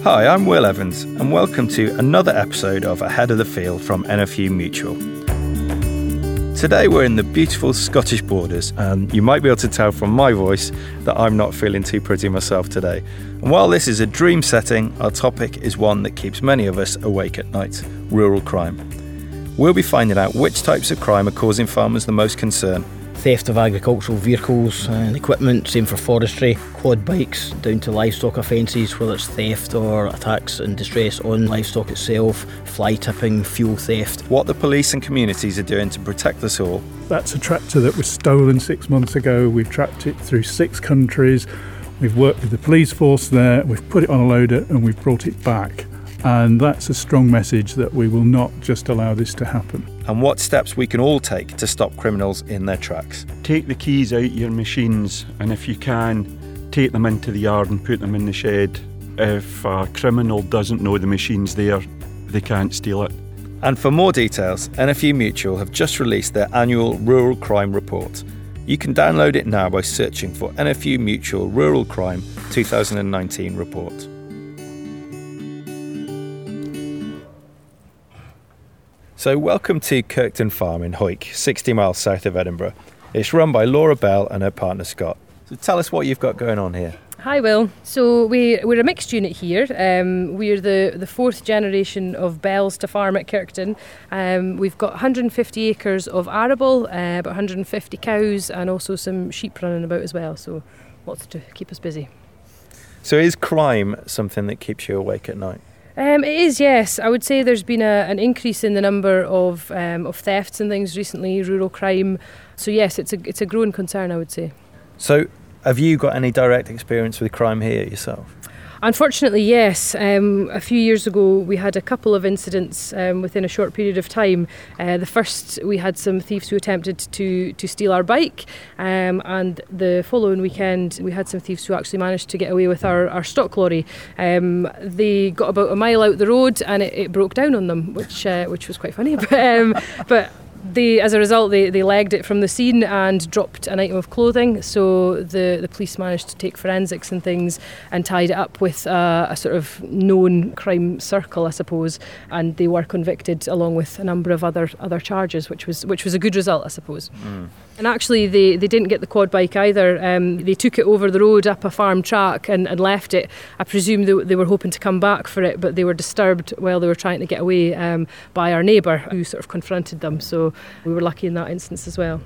Hi, I'm Will Evans, and welcome to another episode of Ahead of the Field from NFU Mutual. Today we're in the beautiful Scottish borders, and you might be able to tell from my voice that I'm not feeling too pretty myself today. And while this is a dream setting, our topic is one that keeps many of us awake at night: rural crime. We'll be finding out which types of crime are causing farmers the most concern. Theft of agricultural vehicles and equipment, same for forestry, quad bikes, down to livestock offences, whether it's theft or attacks and distress on livestock itself, fly tipping, fuel theft. What the police and communities are doing to protect us all. That's a tractor that was stolen 6 months ago. We've tracked it through 6 countries. We've worked with the police force there, we've put it on a loader and we've brought it back. And that's a strong message that we will not just allow this to happen. And what steps we can all take to stop criminals in their tracks. Take the keys out your machines, and if you can, take them into the yard and put them in the shed. If a criminal doesn't know the machine's there, they can't steal it. And for more details, NFU Mutual have just released their annual Rural Crime Report. You can download it now by searching for NFU Mutual Rural Crime 2019 Report. So welcome to Kirkton Farm in Hawick, 60 miles south of Edinburgh. It's run by Laura Bell and her partner Scott. So tell us what you've got going on here. Hi Will. So we're a mixed unit here. We're the fourth generation of Bells to farm at Kirkton. We've got 150 acres of arable, about 150 cows and also some sheep running about as well. So lots to keep us busy. So is crime something that keeps you awake at night? It is, yes. I would say there's been an increase in the number of thefts and things recently, rural crime. So yes, it's a growing concern, I would say. So have you got any direct experience with crime here yourself? Unfortunately, yes. A few years ago, we had a couple of incidents within a short period of time. The first, we had some thieves who attempted to steal our bike, and the following weekend, we had some thieves who actually managed to get away with our stock lorry. They got about a mile out the road, and it broke down on them, which was quite funny. But as a result, they legged it from the scene and dropped an item of clothing. So the police managed to take forensics and things and tied it up with a sort of known crime circle, I suppose. And they were convicted along with a number of other charges, which was a good result, I suppose. Mm. And actually, they didn't get the quad bike either. They took it over the road up a farm track and left it. I presume they were hoping to come back for it, but they were disturbed while they were trying to get away by our neighbour, who sort of confronted them. So we were lucky in that instance as well.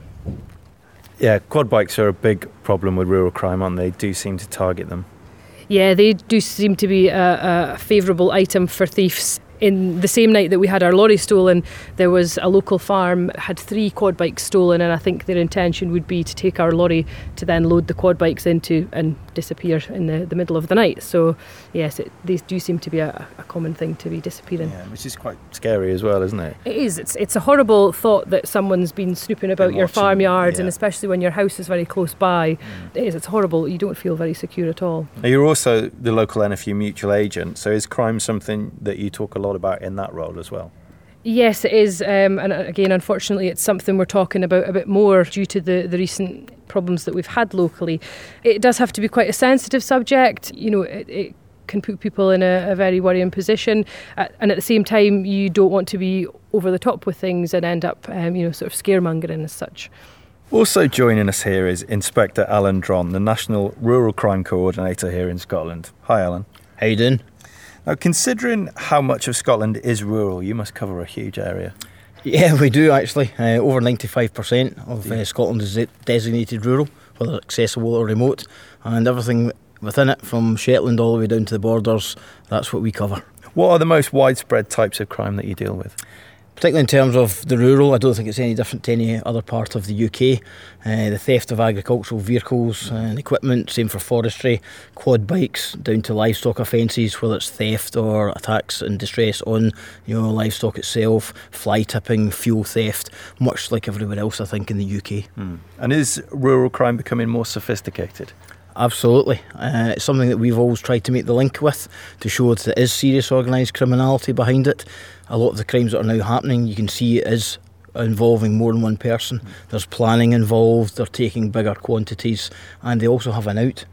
Yeah, quad bikes are a big problem with rural crime, aren't they? They do seem to target them. Yeah, they do seem to be a favourable item for thieves. In the same night that we had our lorry stolen, there was a local farm had 3 quad bikes stolen, and I think their intention would be to take our lorry to then load the quad bikes into and disappear in the middle of the night. So yes, they do seem to be a common thing to be disappearing. Yeah, which is quite scary as well, isn't it? It is. It's a horrible thought that someone's been snooping about your farmyard, and especially when your house is very close by. It is. It's horrible. You don't feel very secure at all. Now, you're also the local NFU Mutual agent, so is crime something that you talk a lot about in that role as well? Yes, it is, and again, unfortunately, it's something we're talking about a bit more due to the recent problems that we've had locally. It does have to be quite a sensitive subject. You know, it can put people in a very worrying position, and at the same time, you don't want to be over the top with things and end up, sort of scaremongering as such. Also joining us here is Inspector Alan Dron, the National Rural Crime Coordinator here in Scotland. Hi, Alan. How you doing? Now, considering how much of Scotland is rural, you must cover a huge area. Yeah, we do actually. Over 95% of Scotland is designated rural, whether accessible or remote, and everything within it, from Shetland all the way down to the borders, that's what we cover. What are the most widespread types of crime that you deal with? Particularly in terms of the rural, I don't think it's any different to any other part of the UK. The theft of agricultural vehicles and equipment, same for forestry, quad bikes, down to livestock offences, whether it's theft or attacks and distress on livestock itself, fly tipping, fuel theft, much like everywhere else I think in the UK. And is rural crime becoming more sophisticated? Absolutely. It's something that we've always tried to make the link with, to show that there is serious organised criminality behind it. A lot of the crimes that are now happening, you can see it is involving more than one person. There's planning involved, they're taking bigger quantities, and they also have an out.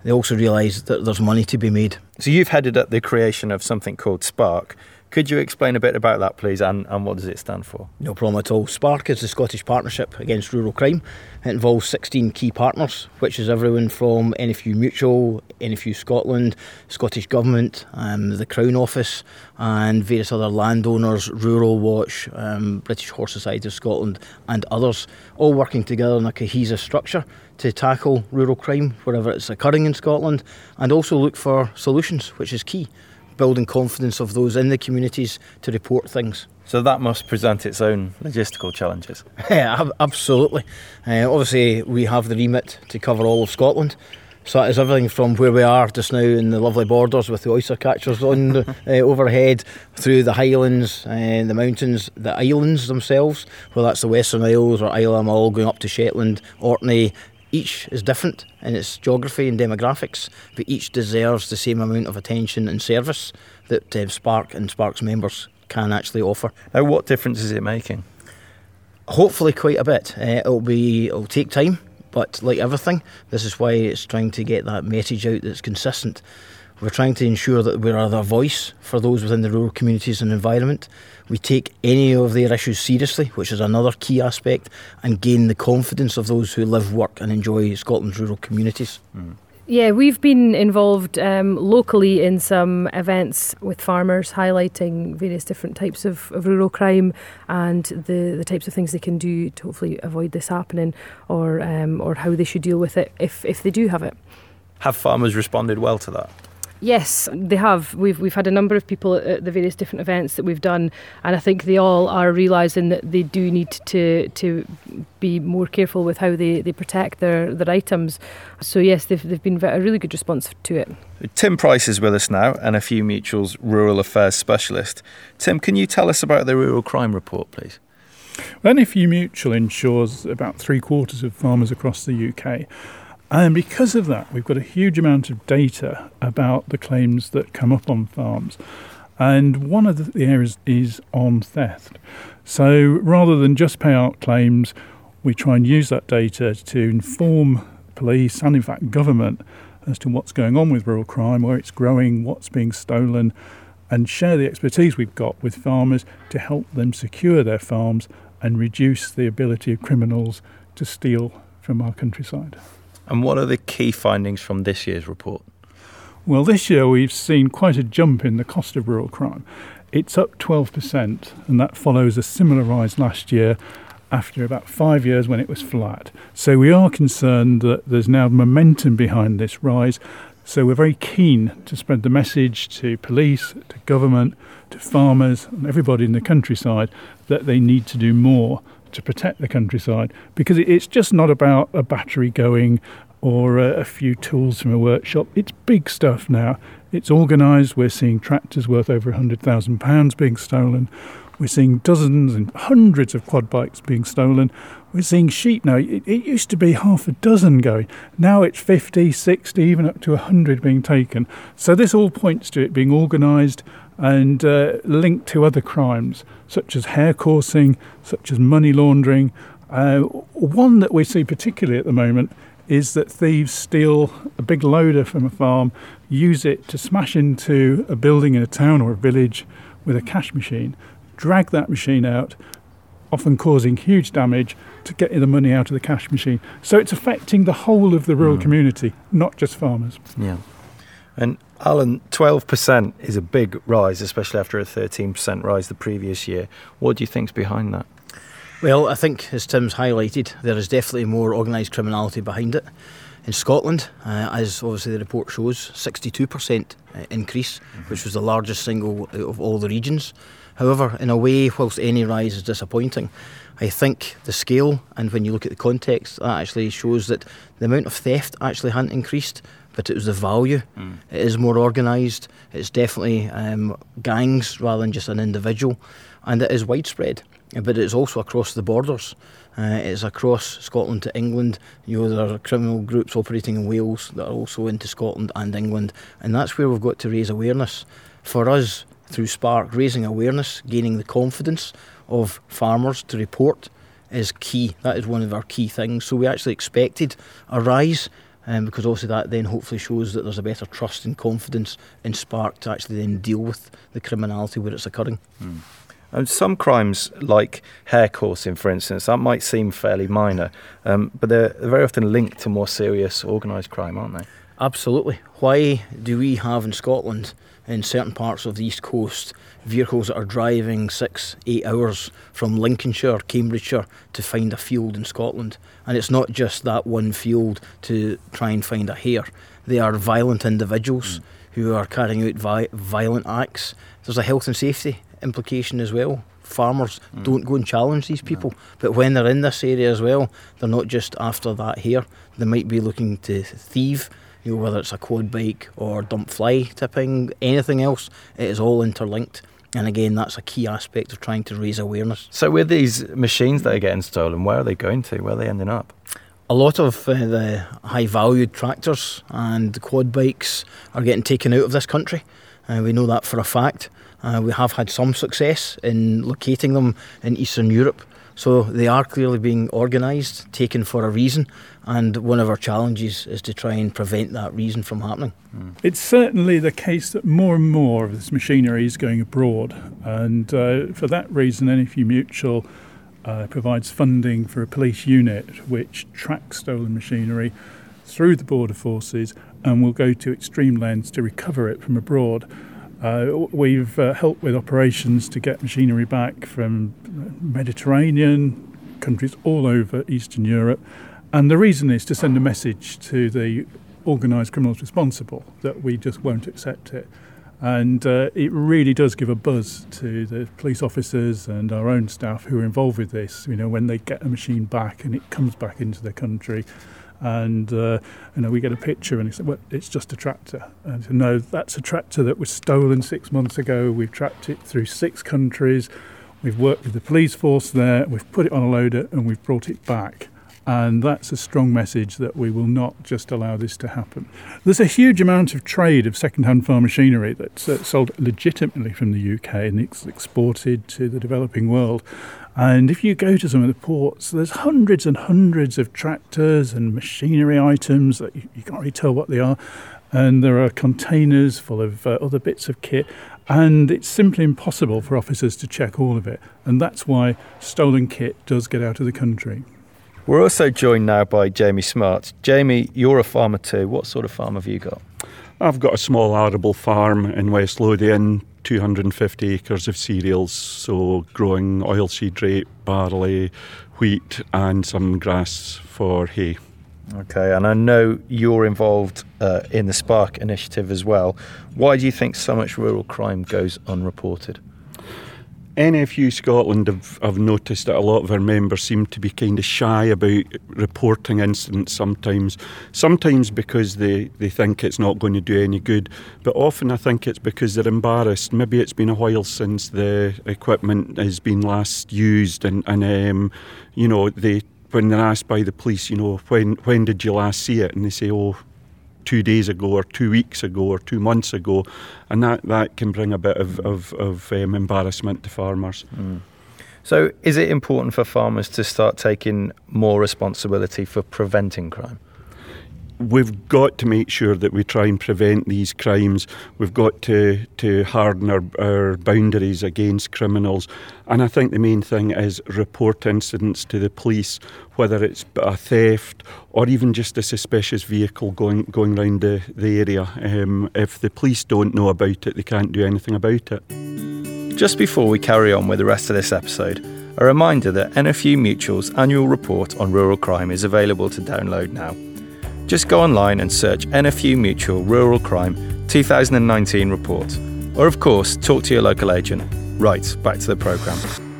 they also realise that there's money to be made. So you've headed up the creation of something called Spark. Could you explain a bit about that, please, and what does it stand for? No problem at all. Spark is the Scottish Partnership Against Rural Crime. It involves 16 key partners, which is everyone from NFU Mutual, NFU Scotland, Scottish Government, the Crown Office, and various other landowners, Rural Watch, British Horse Society of Scotland, and others, all working together in a cohesive structure to tackle rural crime wherever it's occurring in Scotland, and also look for solutions, which is key. Building confidence of those in the communities to report things. So that must present its own logistical challenges. Yeah, absolutely. Obviously, we have the remit to cover all of Scotland. So that is everything from where we are just now in the lovely borders with the oyster catchers on the, overhead, through the Highlands, the mountains, the islands themselves, whether that's the Western Isles or Isle of Mull, going up to Shetland, Orkney. Each is different in its geography and demographics, but each deserves the same amount of attention and service that Spark and Spark's members can actually offer. Now, what difference is it making? Hopefully quite a bit. It'll take time, but like everything, this is why it's trying to get that message out that's consistent. We're trying to ensure that we are the voice for those within the rural communities and environment. We take any of their issues seriously, which is another key aspect, and gain the confidence of those who live, work and enjoy Scotland's rural communities. Yeah, we've been involved locally in some events with farmers highlighting various different types of rural crime and the types of things they can do to hopefully avoid this happening, or how they should deal with it if they do have it. Have farmers responded well to that? Yes, they have. We've had a number of people at the various different events that we've done, and I think they all are realising that they do need to be more careful with how they protect their items. So yes, they've been a really good response to it. Tim Price is with us now, NFU Mutual's Rural Affairs Specialist. Tim, can you tell us about the Rural Crime Report, please? Well, NFU Mutual insures about 3/4 of farmers across the UK. And because of that, we've got a huge amount of data about the claims that come up on farms. And one of the areas is on theft. So rather than just pay out claims, we try and use that data to inform police and in fact government as to what's going on with rural crime, where it's growing, what's being stolen, and share the expertise we've got with farmers to help them secure their farms and reduce the ability of criminals to steal from our countryside. And what are the key findings from this year's report? Well, this year we've seen quite a jump in the cost of rural crime. It's up 12%, and that follows a similar rise last year after about 5 years when it was flat. So we are concerned that there's now momentum behind this rise. So we're very keen to spread the message to police, to government, to farmers and everybody in the countryside that they need to do more to protect the countryside, because it's just not about a battery going or a few tools from a workshop. It's big stuff now. It's organised. We're seeing tractors worth over £100,000 being stolen. We're seeing dozens and hundreds of quad bikes being stolen. We're seeing sheep now. It used to be half a dozen going. Now it's 50, 60, even up to 100 being taken. So this all points to it being organised and linked to other crimes, such as hare coursing, such as money laundering. One that we see particularly at the moment is that thieves steal a big loader from a farm, use it to smash into a building in a town or a village with a cash machine, drag that machine out, often causing huge damage to get the money out of the cash machine. So it's affecting the whole of the rural community, not just farmers. Yeah. And Alan, 12% is a big rise, especially after a 13% rise the previous year. What do you think's behind that? Well, I think, as Tim's highlighted, there is definitely more organised criminality behind it. In Scotland, as obviously the report shows, 62% increase, which was the largest single of all the regions. However, in a way, whilst any rise is disappointing, I think the scale, and when you look at the context, that actually shows that the amount of theft actually hadn't increased, but it was the value. It is more organised. It's definitely gangs rather than just an individual, and it is widespread. But it's also across the borders. It's across Scotland to England. You know, there are criminal groups operating in Wales that are also into Scotland and England, and that's where we've got to raise awareness. For us, through Spark, raising awareness, gaining the confidence of farmers to report is key. That is one of our key things. So we actually expected a rise. because also that then hopefully shows that there's a better trust and confidence in Spark to actually then deal with the criminality where it's occurring. And some crimes, like hair coursing, for instance, that might seem fairly minor, but they're very often linked to more serious organised crime, aren't they? Absolutely. Why do we have in Scotland, in certain parts of the East Coast, vehicles that are driving 6-8 hours from Lincolnshire, Cambridgeshire to find a field in Scotland? And it's not just that one field to try and find a hare. They are violent individuals who are carrying out violent acts. There's a health and safety implication as well. Farmers don't go and challenge these people, but when they're in this area as well, they're not just after that hare. They might be looking to thieve, whether it's a quad bike or dump fly tipping, anything else. It is all interlinked. And again, that's a key aspect of trying to raise awareness. So with these machines that are getting stolen, where are they going to? Where are they ending up? A lot of the high-valued tractors and quad bikes are getting taken out of this country. We know that for a fact. We have had some success in locating them in Eastern Europe. So they are clearly being organised, taken for a reason, and one of our challenges is to try and prevent that reason from happening. It's certainly the case that more and more of this machinery is going abroad, and for that reason NFU Mutual provides funding for a police unit which tracks stolen machinery through the border forces and will go to extreme lengths to recover it from abroad. We've helped with operations to get machinery back from Mediterranean, countries all over Eastern Europe, and the reason is to send a message to the organised criminals responsible that we just won't accept it. And it really does give a buzz to the police officers and our own staff who are involved with this, when they get a machine back and it comes back into the country. And we get a picture and it's just a tractor. And no, that's a tractor that was stolen 6 months ago. We've tracked it through 6 countries. We've worked with the police force there. We've put it on a loader and we've brought it back. And that's a strong message that we will not just allow this to happen. There's a huge amount of trade of second-hand farm machinery that's sold legitimately from the UK and it's exported to the developing world. And if you go to some of the ports, there's hundreds and hundreds of tractors and machinery items that you can't really tell what they are. And there are containers full of other bits of kit. And it's simply impossible for officers to check all of it. And that's why stolen kit does get out of the country. We're also joined now by Jamie Smart. Jamie, you're a farmer too. What sort of farm have you got? I've got a small arable farm in West Lothian, 250 acres of cereals, so growing oilseed rape, barley, wheat and some grass for hay. Okay, and I know you're involved in the Spark initiative as well. Why do you think so much rural crime goes unreported? NFU Scotland have noticed that a lot of our members seem to be kind of shy about reporting incidents sometimes because they think it's not going to do any good, but often I think it's because they're embarrassed. Maybe it's been a while since the equipment has been last used and when they're asked by the police, when did you last see it? And they say, 2 days ago or 2 weeks ago or 2 months ago, and that can bring a bit of embarrassment to farmers. So is it important for farmers to start taking more responsibility for preventing crime? We've got to make sure that we try and prevent these crimes. We've got to harden our boundaries against criminals. And I think the main thing is report incidents to the police, whether it's a theft or even just a suspicious vehicle going around the area. If the police don't know about it, they can't do anything about it. Just before we carry on with the rest of this episode, a reminder that NFU Mutual's annual report on rural crime is available to download now. Just go online and search NFU Mutual Rural Crime 2019 report. Or of course, talk to your local agent. Right, back to the programme.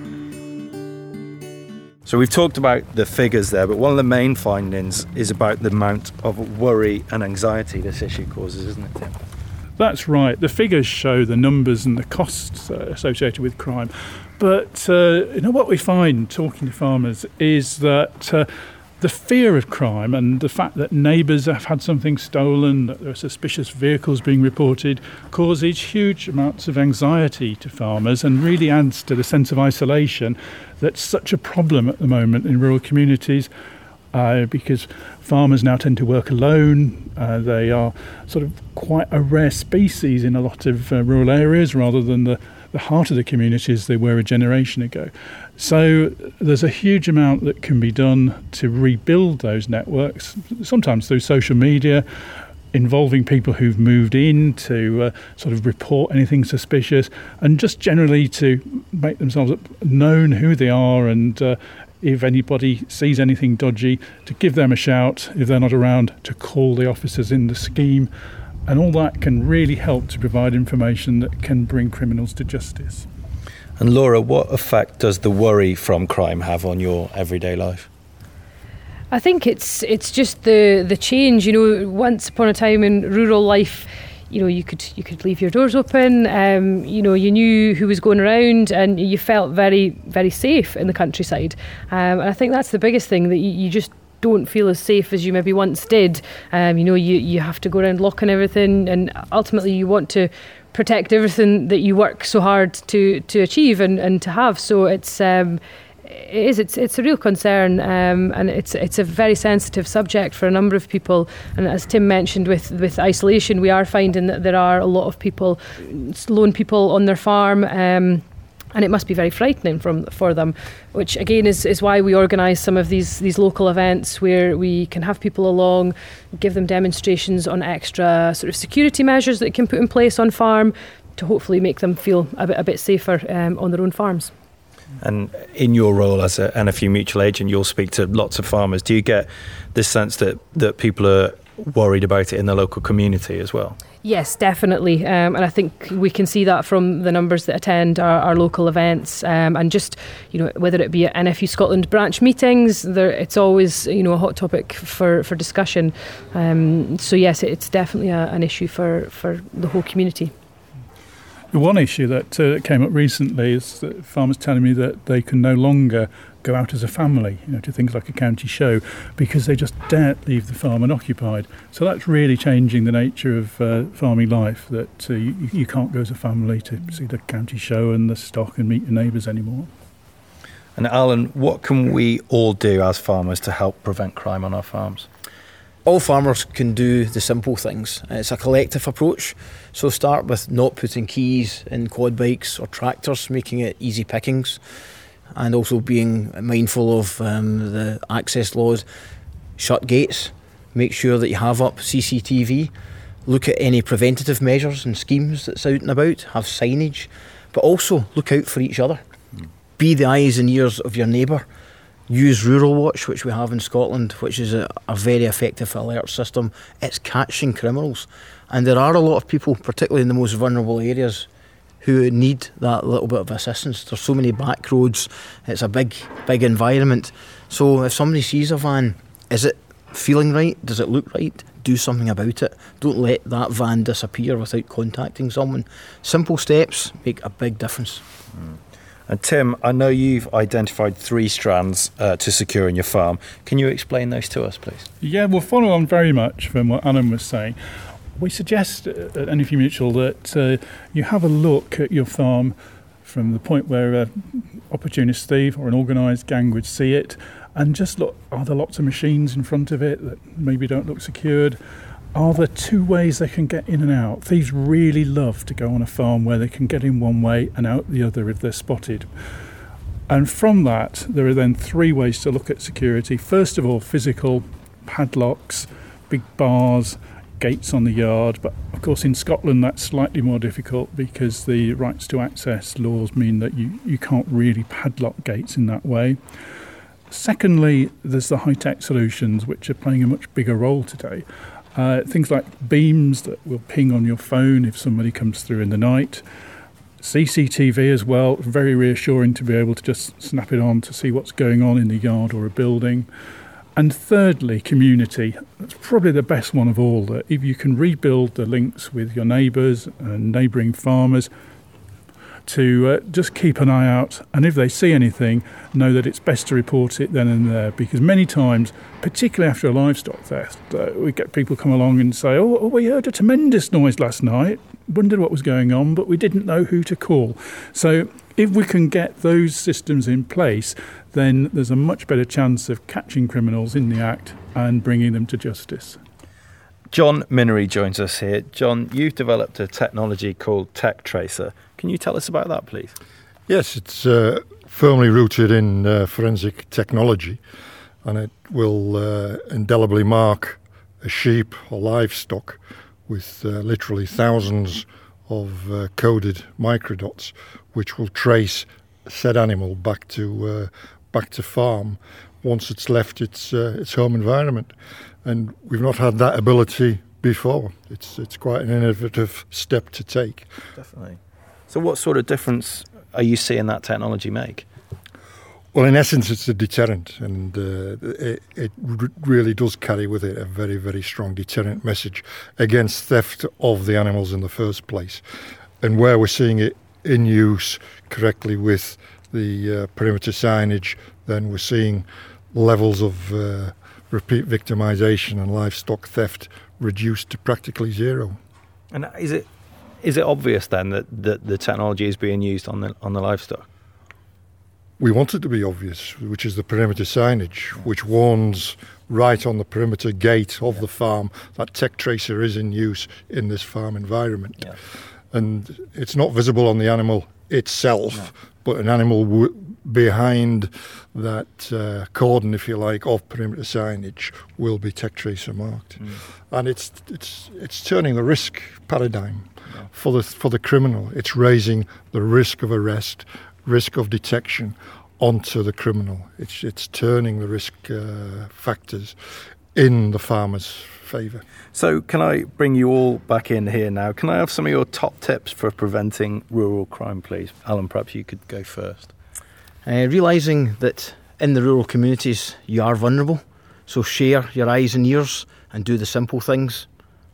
So we've talked about the figures there, but one of the main findings is about the amount of worry and anxiety this issue causes, isn't it, Tim? That's right. The figures show the numbers and the costs associated with crime. But what we find talking to farmers is that the fear of crime and the fact that neighbours have had something stolen, that there are suspicious vehicles being reported, causes huge amounts of anxiety to farmers and really adds to the sense of isolation that's such a problem at the moment in rural communities. because farmers now tend to work alone. They are sort of quite a rare species in a lot of rural areas rather than the heart of the communities they were a generation ago. So there's a huge amount that can be done to rebuild those networks, sometimes through social media, involving people who've moved in to sort of report anything suspicious, and just generally to make themselves known who they are, and if anybody sees anything dodgy, to give them a shout. If they're not around, to call the officers in the scheme. And all that can really help to provide information that can bring criminals to justice. And Laura, what effect does the worry from crime have on your everyday life? I think it's just the change. Once upon a time in rural life, you could leave your doors open. You knew who was going around, and you felt very, very safe in the countryside. And I think that's the biggest thing, that you just don't feel as safe as you maybe once did. You have to go around locking everything, and ultimately you want to protect everything that you work so hard to achieve and to have. So it's a real concern, and it's a very sensitive subject for a number of people. And as Tim mentioned, with isolation, we are finding that there are a lot of people, lone people on their farm. And it must be very frightening for them, which again is why we organise some of these local events where we can have people along, give them demonstrations on extra sort of security measures that can put in place on farm to hopefully make them feel a bit safer on their own farms. And in your role as a NFU Mutual agent, you'll speak to lots of farmers. Do you get this sense that people are worried about it in the local community as well? Yes, definitely. And I think we can see that from the numbers that attend our local events. And just, whether it be at NFU Scotland branch meetings, it's always, a hot topic for discussion. So yes, it's definitely an issue for the whole community. The one issue that came up recently is that farmers telling me that they can no longer go out as a family, to things like a county show, because they just daren't leave the farm unoccupied. So that's really changing the nature of farming life, that you can't go as a family to see the county show and the stock and meet your neighbours anymore. And Alan, what can we all do as farmers to help prevent crime on our farms? All farmers can do the simple things. It's a collective approach. So start with not putting keys in quad bikes or tractors, making it easy pickings, and also being mindful of the access laws. Shut gates, make sure that you have up CCTV, look at any preventative measures and schemes that's out and about, have signage, but also look out for each other. Be the eyes and ears of your neighbour. Use Rural Watch, which we have in Scotland, which is a very effective alert system. It's catching criminals. And there are a lot of people, particularly in the most vulnerable areas, who need that little bit of assistance. There's so many back roads. It's a big environment. So if somebody sees a van, is it feeling right? Does it look right? Do something about it. Don't let that van disappear without contacting someone. Simple steps make a big difference. And Tim, I know you've identified 3 strands to securing your farm. Can you explain those to us, please? Yeah, we'll follow on very much from what Alan was saying. We suggest at NFU Mutual that you have a look at your farm from the point where an opportunist thief or an organised gang would see it, and just look, are there lots of machines in front of it that maybe don't look secured? Are there 2 ways they can get in and out? Thieves really love to go on a farm where they can get in one way and out the other if they're spotted. And from that, there are then 3 ways to look at security. First of all, physical padlocks, big bars, gates on the yard. But of course in Scotland that's slightly more difficult because the rights to access laws mean that you can't really padlock gates in that way. Secondly, there's the high-tech solutions which are playing a much bigger role today. Things like beams that will ping on your phone if somebody comes through in the night. CCTV as well, very reassuring to be able to just snap it on to see what's going on in the yard or a building. And thirdly, community. That's probably the best one of all, that if you can rebuild the links with your neighbours and neighbouring farmers, to just keep an eye out, and if they see anything, know that it's best to report it then and there, because many times, particularly after a livestock theft, we get people come along and say, oh, we heard a tremendous noise last night, wondered what was going on, but we didn't know who to call. So if we can get those systems in place, then there's a much better chance of catching criminals in the act and bringing them to justice. John Minery joins us here. John, you've developed a technology called TechTracer. Can you tell us about that, please? Yes, it's firmly rooted in forensic technology, and it will indelibly mark a sheep or livestock with literally thousands of coded microdots, which will trace said animal back to farm once it's left its home environment. And we've not had that ability before. It's quite an innovative step to take. Definitely. So what sort of difference are you seeing that technology make? Well, in essence, it's a deterrent, and it really does carry with it a very, very strong deterrent message against theft of the animals in the first place. And where we're seeing it in use correctly with the perimeter signage, then we're seeing levels of repeat victimisation and livestock theft reduced to practically zero. And is it obvious then that the technology is being used on the livestock? We want it to be obvious, which is the perimeter signage, which warns right on the perimeter gate of the farm that TechTracer is in use in this farm environment. Yeah. And it's not visible on the animal itself, but an animal behind that cordon, if you like, of perimeter signage will be TechTracer marked. And it's turning the risk paradigm for the criminal. It's raising the risk of arrest, risk of detection onto the criminal. It's turning the risk factors in the farmer's favour. So can I bring you all back in here now? Can I have some of your top tips for preventing rural crime, please? Alan, perhaps you could go first. Realising that in the rural communities you are vulnerable, so share your eyes and ears and do the simple things.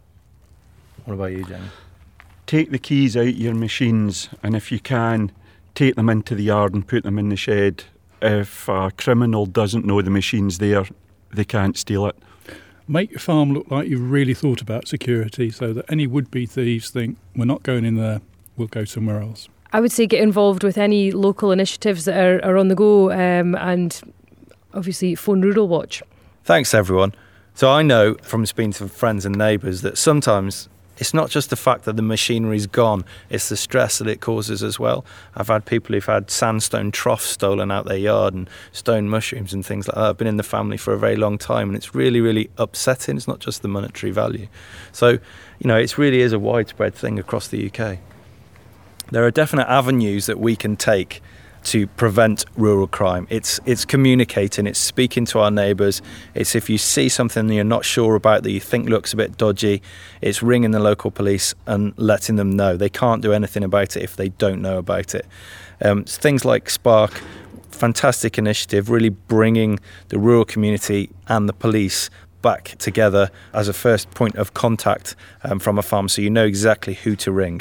What about you, Jamie? Take the keys out of your machines, and if you can, take them into the yard and put them in the shed. If a criminal doesn't know the machine's there, they can't steal it. Make your farm look like you've really thought about security, so that any would-be thieves think, we're not going in there, we'll go somewhere else. I would say get involved with any local initiatives that are on the go, and obviously phone Rural Watch. Thanks, everyone. So I know from speaking to friends and neighbours that sometimes it's not just the fact that the machinery's gone, it's the stress that it causes as well. I've had people who've had sandstone troughs stolen out their yard and stone mushrooms and things like that. I've been in the family for a very long time, and it's really, really upsetting. It's not just the monetary value. So, it really is a widespread thing across the UK. There are definite avenues that we can take to prevent rural crime. It's communicating, it's speaking to our neighbours, it's if you see something that you're not sure about that you think looks a bit dodgy, it's ringing the local police and letting them know. They can't do anything about it if they don't know about it. Things like Spark, fantastic initiative, really bringing the rural community and the police back together as a first point of contact from a farm, so you know exactly who to ring.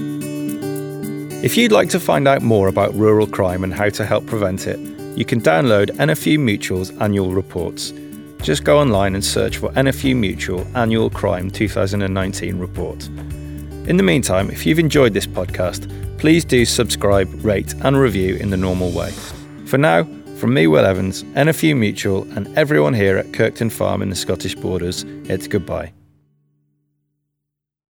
If you'd like to find out more about rural crime and how to help prevent it, you can download NFU Mutual's annual reports. Just go online and search for NFU Mutual Annual Crime 2019 report. In the meantime, if you've enjoyed this podcast, please do subscribe, rate and review in the normal way. For now, from me, Will Evans, NFU Mutual and everyone here at Kirkton Farm in the Scottish Borders, it's goodbye.